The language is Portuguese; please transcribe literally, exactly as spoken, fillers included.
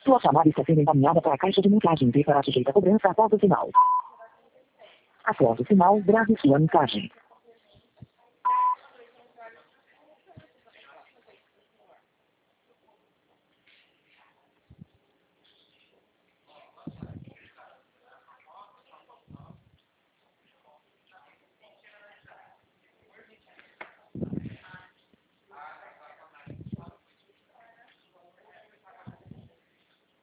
Sua chamada está sendo encaminhada para a caixa de mensagens e será sujeita a cobrança após o sinal. Após o sinal, grave sua mensagem.